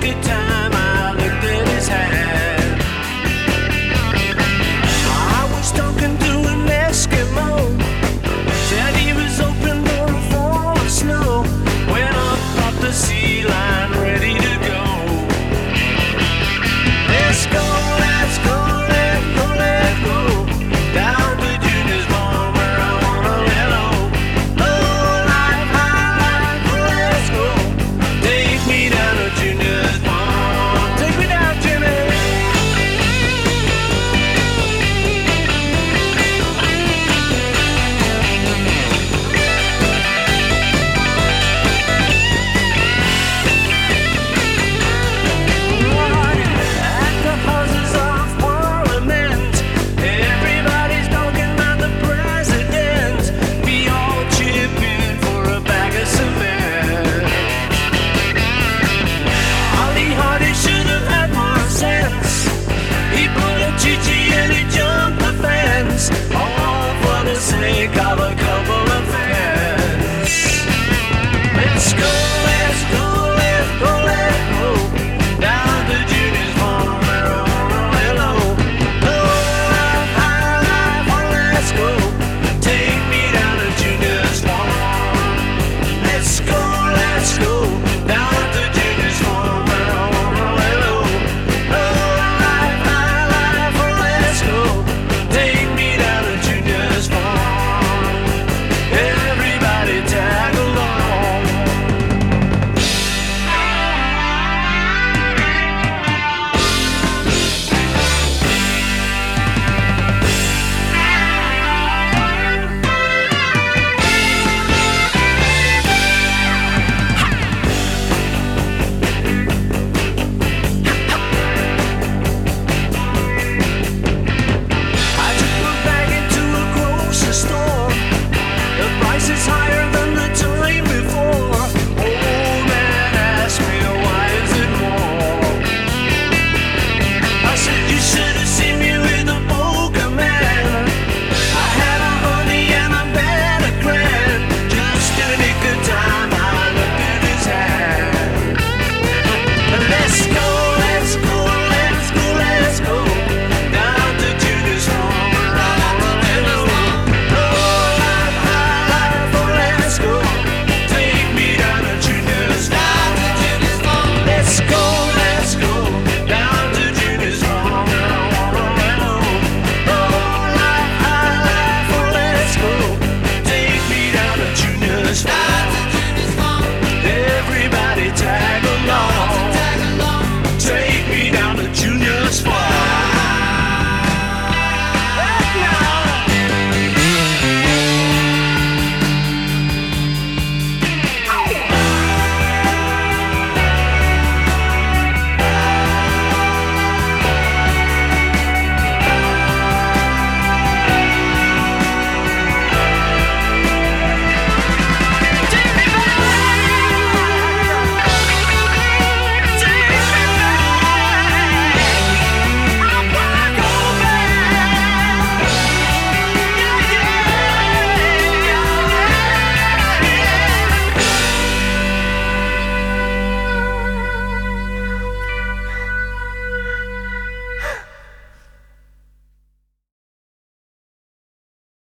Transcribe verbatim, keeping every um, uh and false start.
good time. I looked at his hat. I was talking to an Eskimo. Said he was open for a fall of snow. Went up off the sea line, ready to go. Let's go, let's go, let's go, let's go. Down to Junior's barn where I wanna let low. Low life, high life, let's go. Take me down to Junior's barn. Take me down, Jimmy. At the Houses of Parliament, everybody's talking about the president. We all chip in for a bag of cement. Ollie Hardy should have had more sense. He put a cheat